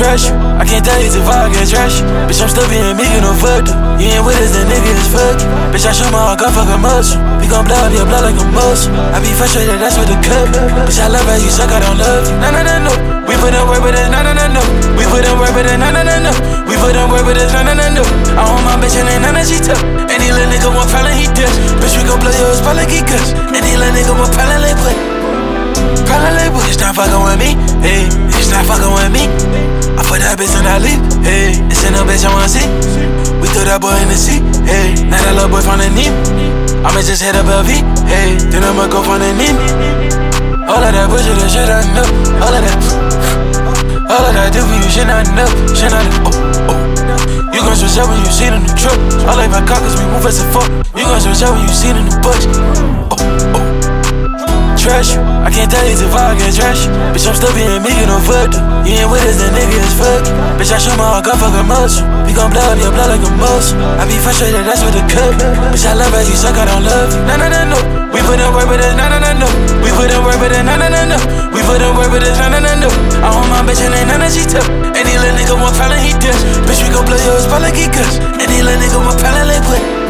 trust you. I can't tell you if I can trust you. Bitch, I'm still being me, no fuck you. You ain't with us, that nigga is fuck you. Bitch, I shoot my heart, gon' fuck a muscle. We gon' blow up your blood like a muscle. I be frustrated, that's what the cup. Bitch, I love how you suck, I don't love you. No. We put in work with this, no. We put in work with this, no. We put in work with this, no. I want my bitch and ain't none that she tough. Any little nigga want problem, he does. Bitch, we gon' blow your spot like he cuss. Any little nigga want problem, like what? Problem like what? It's not fucking with me, hey. It's not fucking with me. I put that bitch in that leap, hey. It's in a bitch I wanna see. We threw that boy in the seat, hey. Now that little boy from the knee. I'ma just hit up LV, hey. Then I'ma go from the knee. All of that bullshit, that shit I know. All of that do for you, shit I know. Shit I know, oh. You gon' switch up when you see it in the truck. I like my cockers, we move as a fuck. You gon' switch up when you see it in the bush. Oh. Trust you, I can't tell you if I can trust you. Bitch, I'm still being me, no fuck you. You ain't with us, that nigga is fuck you. Bitch, I shoot my heart, gon' fuck a muscle. We gon' blow up your blood like a muscle. I be frustrated, that's what the cup. Bitch, I love how you suck, I don't love you. No. We put in work with this, no. We put in work with this, no. We put in work with this, no. I want my bitch and ain't none that she tough. Any little nigga want problem, he does. Bitch, we gon' blow your spot like he cuss. Any little nigga want problem, like what?